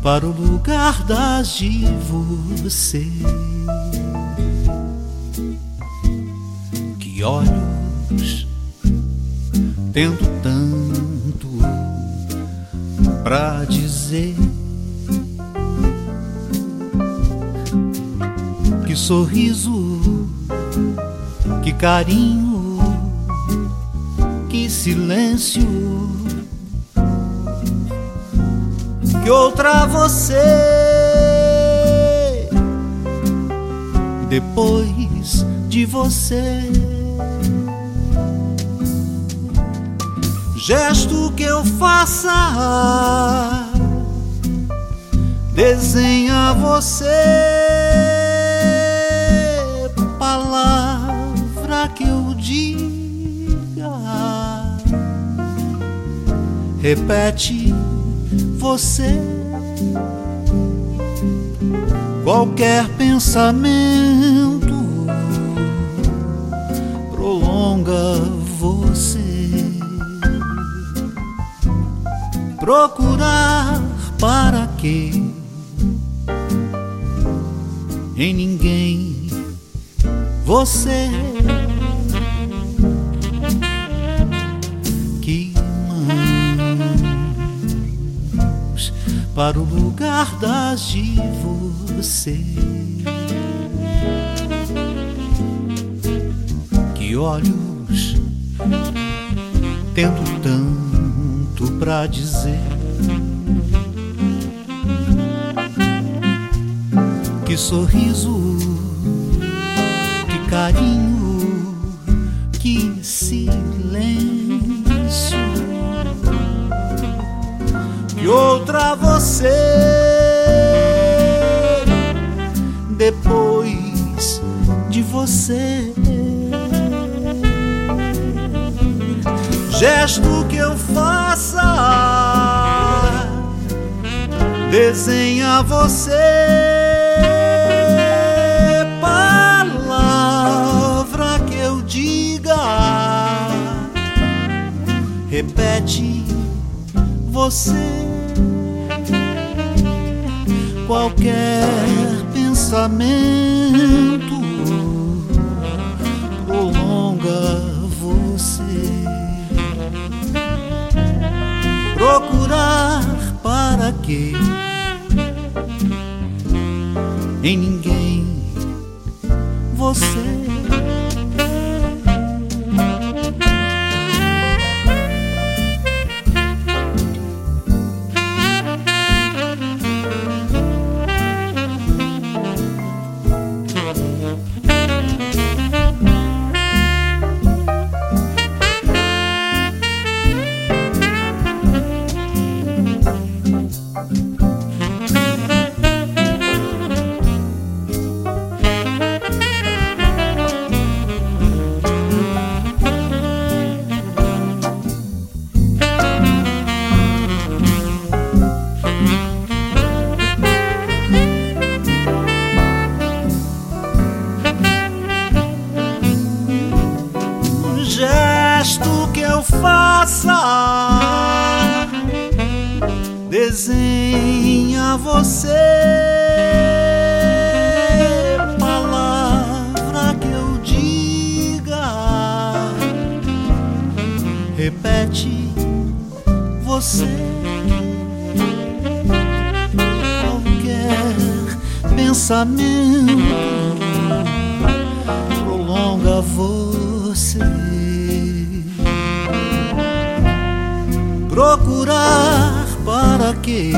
para o lugar das de você. Que olhos tendo tanto pra dizer, que sorriso, que carinho, que silêncio, que outra você depois de você. Gesto que eu faça, desenha você. Palavra que eu diga, repete você. Qualquer pensamento prolonga você. Procurar para quê? Em ninguém você. Que mãos para o lugar das de você. Que olhos tendo tanto pra dizer, que sorriso, que carinho, que silêncio, que outra você depois de você. Gesto que eu faça, desenha você. Palavra que eu diga, repete você. Qualquer pensamento prolonga você. Procurar para quê? Em ninguém você. Gesto que eu faça, desenha você. Palavra que eu diga, repete você. Qualquer pensamento prolonga você. Procurar para quê?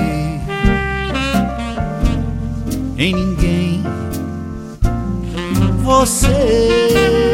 Em ninguém você.